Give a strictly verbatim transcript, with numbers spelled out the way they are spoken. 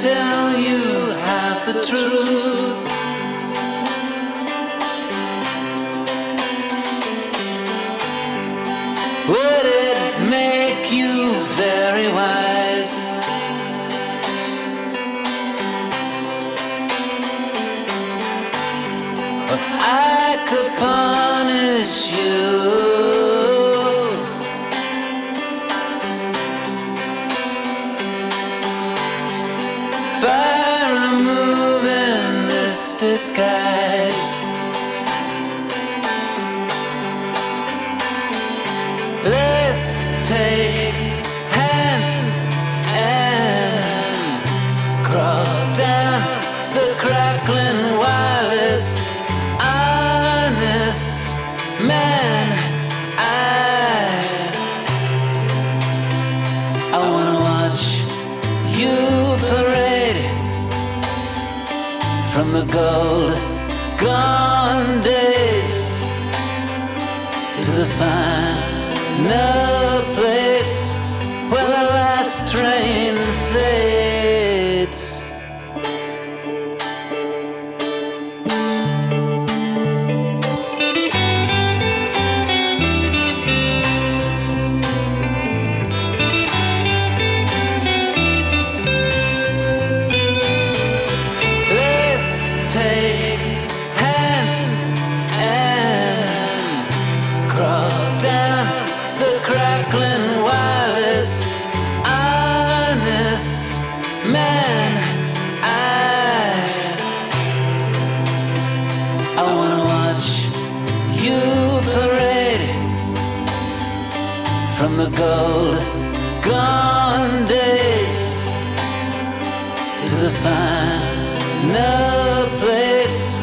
tell you half the truth. Would it make you very wise? I could punish you by removing this disguise. Let's take hands and crawl down the crackling wireless. Honest man, I I wanna watch you parade from the gold gone days to the final place where the last train fades. Take hands and crawl down the crackling wireless. Honest man, I I wanna watch you parade from the gold gone days to the final place